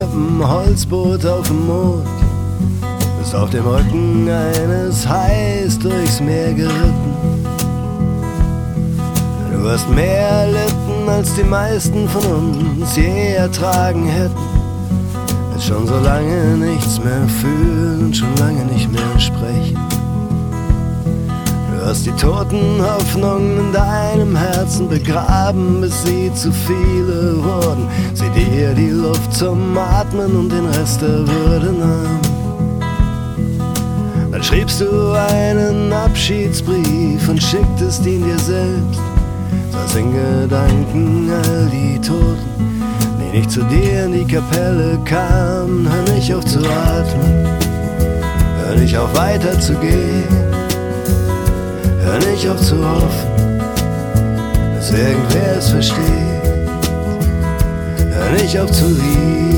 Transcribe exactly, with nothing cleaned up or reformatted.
Ein Holzboot auf dem Mond, bist auf dem Rücken eines Hais durchs Meer geritten. Du hast mehr erlitten, als die meisten von uns je ertragen hätten. Willst schon so lange nichts mehr fühlen und schon lange nicht mehr sprechen. Du hast die toten Hoffnungen in deinem Herzen begraben, bis sie zu viele wurden. Sie dir die Luft zum Atmen und den Rest der Würde nahmen. Dann schriebst du einen Abschiedsbrief und schicktest ihn dir selbst. Saß in Gedanken all die Toten, die nicht zu dir in die Kapelle kamen. Hör nicht auf zu atmen, hör nicht auf weiter zu gehen. Hör nicht auf zu hoffen, dass irgendwer es versteht. Hör nicht auf zu lieben.